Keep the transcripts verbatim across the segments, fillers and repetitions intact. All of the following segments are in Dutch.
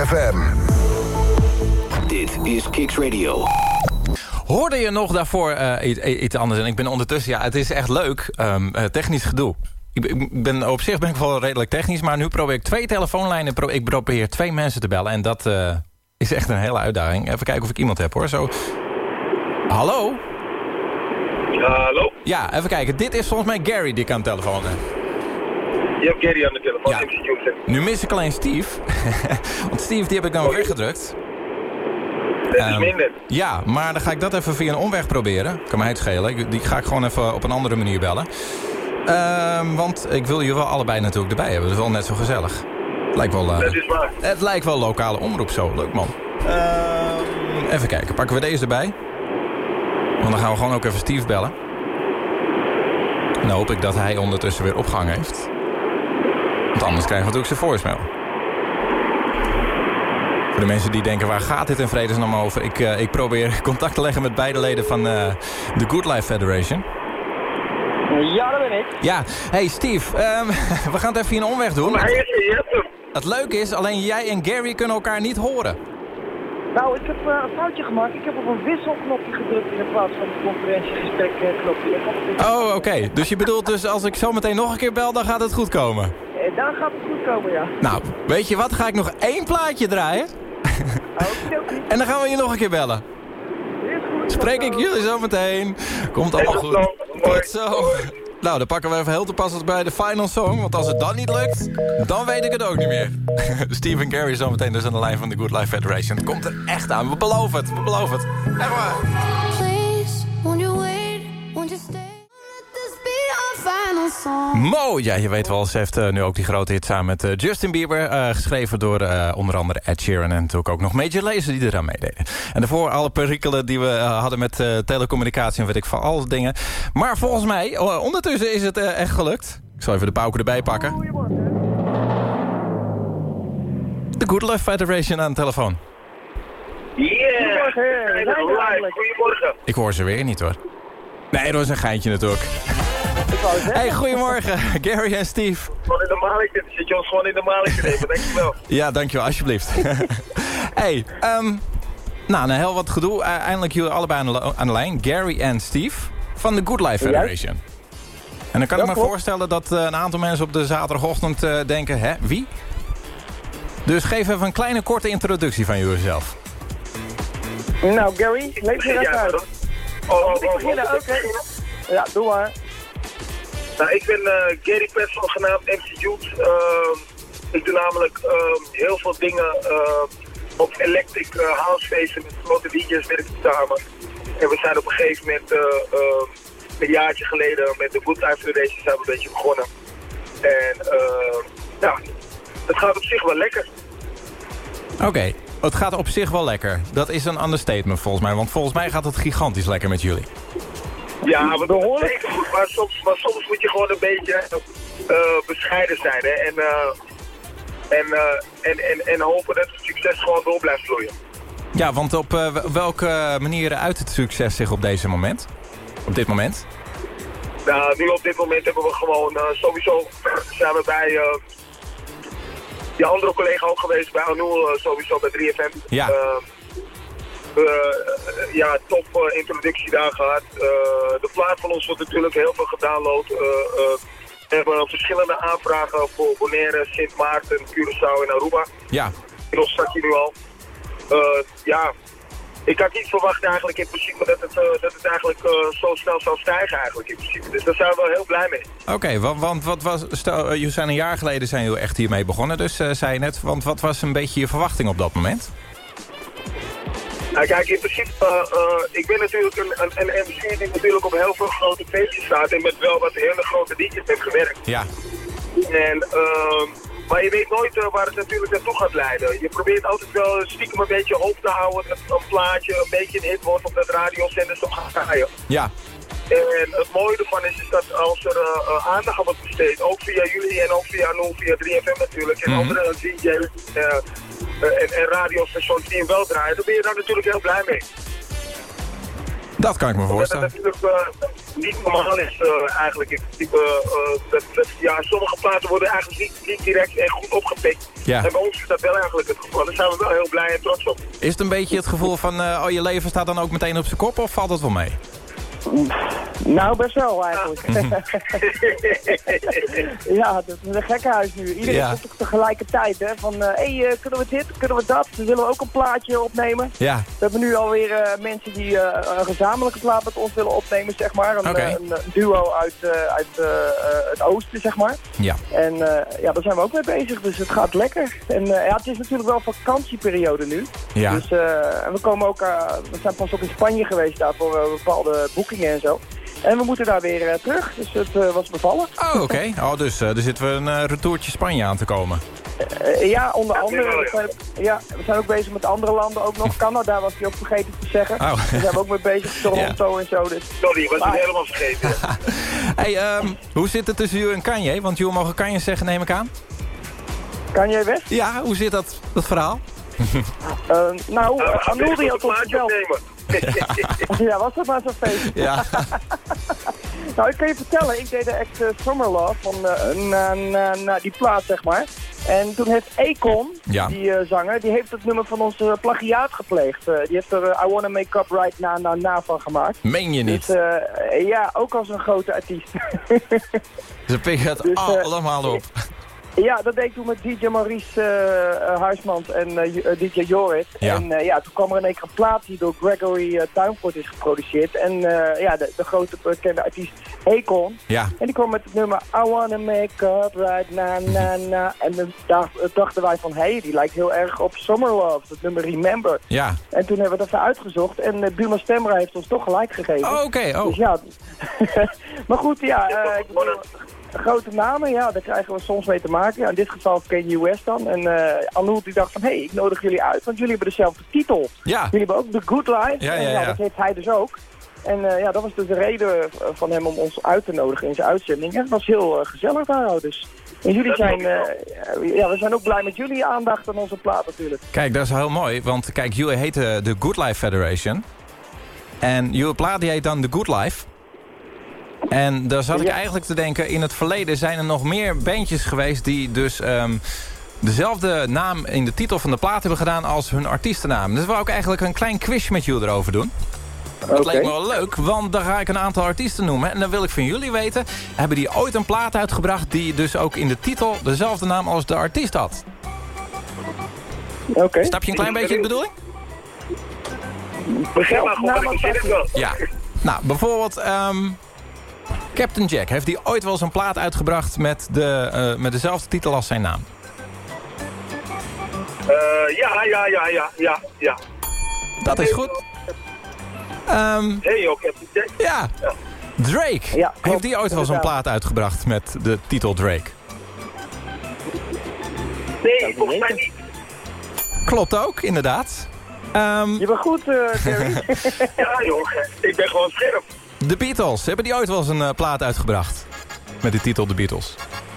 F M. Dit is Kicks Radio. Hoorde je nog daarvoor uh, iets, iets anders? En ik ben ondertussen, ja, het is echt leuk. Um, uh, technisch gedoe. Ik, ik ben, op zich ben ik wel redelijk technisch, maar nu probeer ik twee telefoonlijnen. Pro, ik probeer twee mensen te bellen en dat uh, is echt een hele uitdaging. Even kijken of ik iemand heb, hoor. Zo. Hallo? Hallo? Ja, even kijken. Dit is volgens mij Gary die ik aan de telefoon heb. Je hebt Gary aan de telefoon. Ja. Nu mis ik alleen Steve. Want Steve die heb ik dan oh, weggedrukt. Dat is um, minder. Ja, maar dan ga ik dat even via een omweg proberen. Kan mij het schelen. Die ga ik gewoon even op een andere manier bellen. Um, want ik wil je wel allebei natuurlijk erbij hebben. Dat is wel net zo gezellig. Het lijkt wel, uh, dat is waar. Het lijkt wel lokale omroep zo. Leuk, man. Um, even kijken. Pakken we deze erbij. Want dan gaan we gewoon ook even Steve bellen. Dan hoop ik dat hij ondertussen weer opgang heeft. Want anders krijgen we natuurlijk zijn voicemail. Voor de mensen die denken, waar gaat dit in vredesnaam over? Ik, uh, ik probeer contact te leggen met beide leden van uh, de Good Life Federation. Ja, dat ben ik. Ja, hey Steve, um, we gaan het even een omweg doen. Maar je hebt hem. Het leuke is, alleen jij en Gary kunnen elkaar niet horen. Nou, ik heb uh, een foutje gemaakt. Ik heb op een wisselknopje gedrukt in plaats van het conferentiegesprek-knopje. Oh, oké. Okay. Dus je bedoelt dus, als ik zo meteen nog een keer bel, dan gaat het goed komen? Eh, dan gaat het goed komen, ja. Nou, weet je wat? Ga ik nog één plaatje draaien? Oké, oké. En dan gaan we je nog een keer bellen. Is goed. Spreek ik jullie zo meteen. Komt allemaal goed. Tot zo. Nou, dan pakken we even heel toepasselijk bij de final song. Want als het dan niet lukt, dan weet ik het ook niet meer. Steve en Gary zometeen dus aan de lijn van de Good Life Federation. Het komt er echt aan. We beloven het. We beloven het. Echt waar. Please, won't you wait, won't you stay? Let this be our final song. Mo, ja, je weet wel, ze heeft uh, nu ook die grote hit samen met uh, Justin Bieber. Uh, geschreven door uh, onder andere Ed Sheeran en natuurlijk ook nog Major Lazer die eraan meededen. En daarvoor alle perikelen die we uh, hadden met uh, telecommunicatie en weet ik van alle dingen. Maar volgens mij, uh, ondertussen is het uh, echt gelukt. Ik zal even de pauken erbij pakken. De Good Life Federation aan de telefoon. Yeah! Goedemorgen. Goedemorgen. Ik hoor ze weer niet, hoor. Nee, dat is een geintje natuurlijk. Hey, goedemorgen, Gary en Steve. Gewoon in de maling, dit zit je ons gewoon in de maling te nemen, dankjewel. Ja, dankjewel, alsjeblieft. Hey, um, nou, een heel wat gedoe. Uh, eindelijk jullie allebei aan de, aan de lijn. Gary en Steve van de Good Life Federation. En dan kan ik me voorstellen dat uh, een aantal mensen op de zaterdagochtend uh, denken, hè, wie? Dus geef even een kleine korte introductie van jullie-zelf. Nou, Gary, leef je dat ja, uit. Oh, oh, oh, ik beginnen, oké. Okay. Ja, doe maar. Nou, ik ben uh, Gary Petson, genaamd M C Youth. Uh, ik doe namelijk uh, heel veel dingen uh, op electric uh, housefeesten met grote D J's werk ik samen. En we zijn op een gegeven moment, uh, uh, een jaartje geleden, met de Good Life Federation zijn we een beetje begonnen. En uh, nou, het gaat op zich wel lekker. Oké, okay. Het gaat op zich wel lekker. Dat is een understatement volgens mij, want volgens mij gaat het gigantisch lekker met jullie. Ja, we doen zeker goed, maar soms, maar soms moet je gewoon een beetje uh, bescheiden zijn, hè? En, uh, en, uh, en, en, en hopen dat het succes gewoon door blijft vloeien. Ja, want op uh, welke manieren uit het succes zich op deze moment? Op dit moment? Nou, nu op dit moment hebben we gewoon uh, sowieso zijn we bij uh, die andere collega ook geweest, bij Anul uh, sowieso bij drie F M. Ja. Uh, Uh, ja, top uh, introductie daar gehad. Uh, de plaat van ons wordt natuurlijk heel veel gedownload. Uh, uh, we hebben verschillende aanvragen voor Bonaire, Sint Maarten, Curaçao en Aruba. Ja. In ons stadje nu al. Uh, ja, ik had niet verwacht eigenlijk in principe dat het, uh, dat het eigenlijk uh, zo snel zou stijgen eigenlijk in principe. Dus daar zijn we wel heel blij mee. Oké, okay, want, want wat was, stel, uh, jullie zijn een jaar geleden zijn jullie echt hiermee begonnen, dus uh, zei je net. Want wat was een beetje je verwachting op dat moment? Nou kijk, in principe, uh, uh, ik ben natuurlijk een, een, een M C die natuurlijk op heel veel grote feestjes staat en met wel wat hele grote D J's heeft gewerkt. Ja. En, uh, maar je weet nooit uh, waar het natuurlijk naartoe gaat leiden. Je probeert altijd wel stiekem een beetje hoop te houden dat een plaatje een beetje een hit wordt of dat radiozenders op gaan draaien. Ja. En het mooie ervan is, is dat als er uh, uh, aandacht aan wordt besteed, ook via jullie en ook via Anul, via drie F M natuurlijk, en mm-hmm. andere D J's uh, uh, en, en radiostations die hem wel draaien, dan ben je daar natuurlijk heel blij mee. Dat kan ik me voorstellen. Dat, natuurlijk, uh, niet normaal is uh, eigenlijk. Ik, type, uh, dat, dat, ja, sommige platen worden eigenlijk niet, niet direct echt goed opgepikt. Ja. En bij ons is dat wel eigenlijk het geval. Daar zijn we wel heel blij en trots op. Is het een beetje het gevoel van, uh, oh, je leven staat dan ook meteen op zijn kop, of valt dat wel mee? Nou, best wel eigenlijk. Ja, dat is een gekkenhuis nu. Iedereen Ja. komt toch tegelijkertijd, hè. Van, hé, uh, hey, uh, kunnen we dit, kunnen we dat? Dan willen we ook een plaatje opnemen. Ja. We hebben nu alweer uh, mensen die uh, een gezamenlijke plaat met ons willen opnemen, zeg maar. Een, Okay. uh, een, een duo uit, uh, uit uh, uh, het oosten, zeg maar. Ja. En uh, ja, daar zijn we ook mee bezig, dus het gaat lekker. En uh, ja, het is natuurlijk wel vakantieperiode nu. Ja. Dus uh, en we komen ook, uh, we zijn pas ook in Spanje geweest daar voor uh, bepaalde boekingen en zo. En we moeten daar weer uh, terug, dus het uh, was bevallen. Oh, oké. Okay. Oh, dus uh, er zitten we een uh, retourtje Spanje aan te komen. Uh, ja, onder andere. We zijn, ja, we zijn ook bezig met andere landen ook nog. Canada was die ook vergeten te zeggen. Oh. Daar zijn we ook mee bezig, Toronto ja. en zo. Dus. Sorry, was maar... ik helemaal vergeten. Hey, um, hoe zit het tussen jullie en Kanye? Want jullie mogen Kanye zeggen, neem ik aan. Kanye West? Ja, hoe zit dat, dat verhaal? uh, nou, uh, Anul die had ons gebeld. Ja, was dat maar zo'n feest? Ja. Nou, ik kan je vertellen, ik deed de act uh, Summer Love van uh, na, na, na die plaat, zeg maar. En toen heeft Akon, ja. die uh, zanger, die heeft het nummer van ons uh, plagiaat gepleegd. Uh, die heeft er uh, I Wanna Make Up Right Na Na Na van gemaakt. Meen je niet? Dus uh, ja, ook als een grote artiest. Ze pikken het dus, uh, allemaal op. Ja, dat deed ik toen met D J Maurice uh, Huismans en uh, D J Joris. Ja. En uh, ja, toen kwam er in één keer een plaat die door Gregory uh, Tuinfort is geproduceerd. En uh, ja, de, de grote bekende artiest Akon. Ja. En die kwam met het nummer I Wanna Make Up Right Na Na Na. En dan dacht, dachten wij van, hé, hey, die lijkt heel erg op Summer Love, het nummer Remember. Ja. En toen hebben we dat even uitgezocht en uh, Buma Stemra heeft ons toch gelijk gegeven. Oh, oké. Okay. Oh. Dus ja, maar goed, ja, uh, ik bedoel, grote namen, ja, daar krijgen we soms mee te maken. Ja, in dit geval Kanye West dan. En uh, Anul die dacht van, hé, hey, ik nodig jullie uit, want jullie hebben dezelfde titel. Ja. Jullie hebben ook The Good Life. Ja, ja, en, ja. ja, dat heeft hij dus ook. En uh, ja, dat was dus de reden van hem om ons uit te nodigen in zijn uitzending. En het was heel uh, gezellig daar, dus. En jullie zijn, uh, ja, we zijn ook blij met jullie aandacht aan onze plaat natuurlijk. Kijk, dat is heel mooi, want kijk, jullie heten de Good Life Federation. En jullie plaat die heet dan The Good Life. En daar zat ik ja. eigenlijk te denken, in het verleden zijn er nog meer bandjes geweest die dus um, dezelfde naam in de titel van de plaat hebben gedaan als hun artiestennaam. Dus wou ik eigenlijk een klein quiz met jullie erover doen. Dat okay. leek me wel leuk, want dan ga ik een aantal artiesten noemen. En dan wil ik van jullie weten, hebben die ooit een plaat uitgebracht die dus ook in de titel dezelfde naam als de artiest had? Okay. Snap je een klein beetje de bedoeling? Begrijp maar gewoon, ik zie het wel. Ja, nou bijvoorbeeld um, Captain Jack. Heeft die ooit wel eens een plaat uitgebracht met, de, uh, met dezelfde titel als zijn naam? Uh, ja, ja, ja, ja, ja, ja. Dat is goed. Um, hey, ook Captain Jack. Ja. ja. Drake. Ja, heeft die ooit wel eens een plaat uitgebracht met de titel Drake? Nee, volgens mij niet. Klopt ook, inderdaad. Um, Je bent goed, uh, Gary. Ja, joh. Ik ben gewoon scherp. De Beatles. Hebben die ooit wel eens een uh, plaat uitgebracht? Met de titel The Beatles.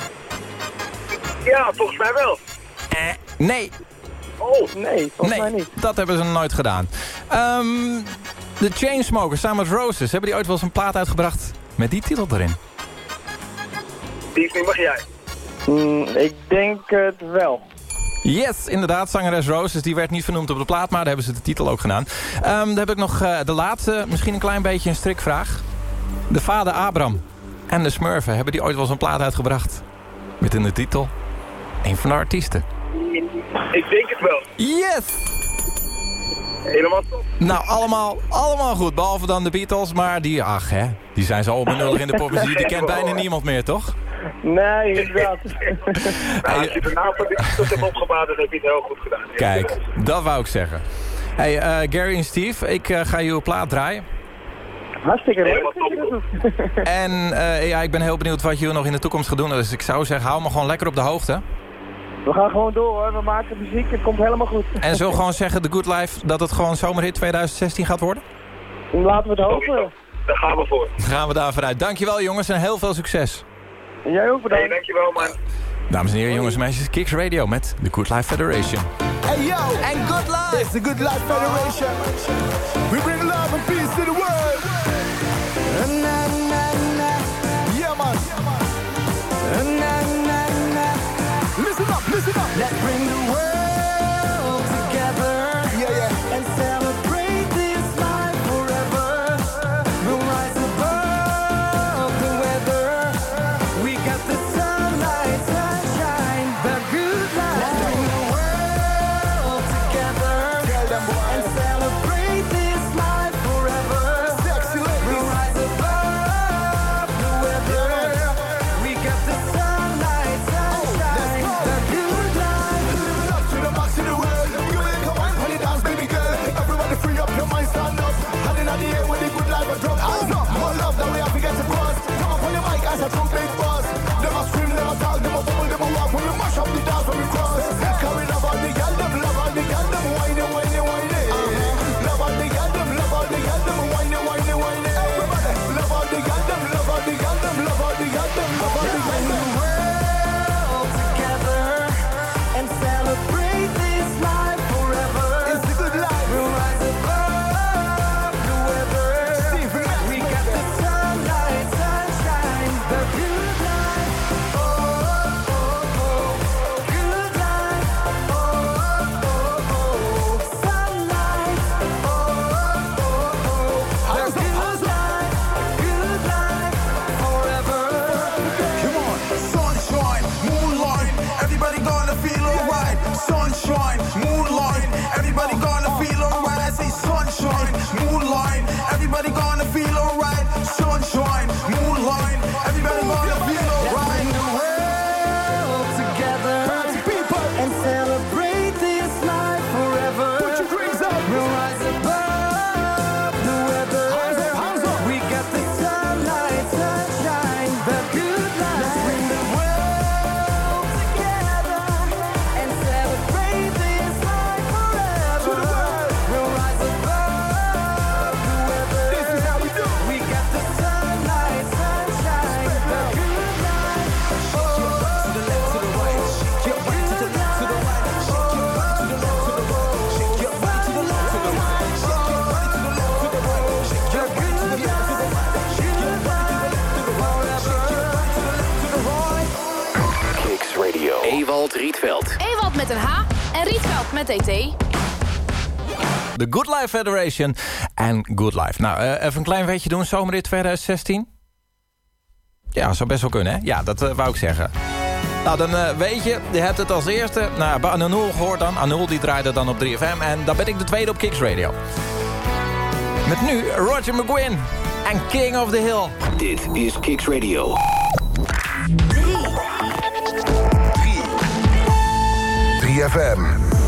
Ja, volgens mij wel. Eh, nee. Oh, nee, volgens nee, mij niet. Dat hebben ze nooit gedaan. Um, de Chainsmokers samen met Roses. Hebben die ooit wel eens een plaat uitgebracht met die titel erin? Die mag jij. Mm, ik denk het wel. Yes, inderdaad. Zangeres Roses. Die werd niet vernoemd op de plaat, maar daar hebben ze de titel ook gedaan. Um, dan heb ik nog uh, de laatste. Misschien een klein beetje een strikvraag. De vader Abraham en de Smurfen. Hebben die ooit wel eens een plaat uitgebracht? Met in de titel een van de artiesten. Ik denk het wel. Yes! Helemaal top. Nou, allemaal, allemaal goed. Behalve dan de Beatles. Maar die, ach hè, die zijn zo onbenullig in de popmuziek. Die kent bijna niemand meer, toch? Nee, inderdaad. Nou, als je de naam van de Beatles hebt opgebouwd, dan heb je het heel goed gedaan. Kijk, dat wou ik zeggen. Hey, uh, Gary en Steve, ik uh, ga jullie plaat draaien. Hartstikke leuk. En uh, ja, ik ben heel benieuwd wat jullie nog in de toekomst gaan doen. Dus ik zou zeggen, hou me gewoon lekker op de hoogte. We gaan gewoon door hoor, we maken muziek, het komt helemaal goed. En zullen we gewoon zeggen, The Good Life, dat het gewoon zomerhit twintig zestien gaat worden? Laten we het hopen. Daar gaan we voor. Dan gaan we daar vooruit. Dankjewel jongens en heel veel succes. En jij ook bedankt. Hey, dankjewel man. Dames en heren, jongens en meisjes, Kicks Radio met The Good Life Federation. Hey yo, and Good Life. It's the Good Life Federation. We bring love and peace to the world. And Listen up, listen up. Let's bring the world together. Yeah, yeah. And celebrate this life forever. We'll rise above the weather. We got the sunlight, sunshine, the good life. Let's bring the world together. Tell them, boy. And celebrate this life forever. Sexy ladies. We'll rise above the weather. Yeah. We got the sunlight, sunshine, the good life. Living up to the max in the world. You ain't come on, honey, dance, baby girl. Everybody free up your mind, stand up. Hand in the air with the good life and drum. Hands up, more love that we have to get across. Come up on the mic as a true big boss. Them a scream, them a talk, them a bubble, them a walk. When we mash up the dance, when we cross. Carry love all the gal, them love all the gal, them whine it, whine it, whine it. Love all the gal, them love all the gal, them whine it, whine it, whine it. Everybody, love all the gal, them love all the gal, them love all the gal, them love all the gal, Bring them. the world together and celebrate this life forever. It's the good life. We'll rise above the weather. Stephen Max, We got the sunlight, sunshine, the good life. Oh, oh, oh, good life. Oh, oh, oh, sunlight. Oh, oh, oh, Hands the up, good hands up. life, good life forever. Come on, sunshine, moonlight, everybody gonna feel alright. Sunshine, moonlight, everybody gonna feel alright. I say sunshine, moonlight, everybody gonna feel alright. Sunshine, moonlight, everybody gonna feel alright. Bring the world together Party people. and celebrate this life forever. Put your drinks up. We'll rise above the weather. Hands up, hands up. We got the sunlight, sunshine, the good life. Let's bring the world together and celebrate this life forever. To the world. We'll rise above the weather. This is how we do. We got the sunlight, sunshine, the good life. To the left, to the right, shake your body to the left, to the right, shake your body to the left, to the right, shake your body to the left, to the right, shake your body to the left, to the right, shake your body to the left, to the right, shake your body to the left, to the right, shake your body to the left, to the right. Kicks Radio. Ewald Rietveld. Ewald met een H en Rietveld met D T. De Good Life Federation en Good Life. Nou, uh, even een klein weetje doen. Zomerrit twintig zestien? Ja, zou best wel kunnen, hè? Ja, dat uh, wou ik zeggen. Nou, dan uh, weet je, je hebt het als eerste... Nou, bij Anul gehoord dan. Anul die draaide dan op drie F M. En dan ben ik de tweede op Kicks Radio. Met nu Roger McGuinn en King of the Hill. Dit is Kicks Radio. drie F M.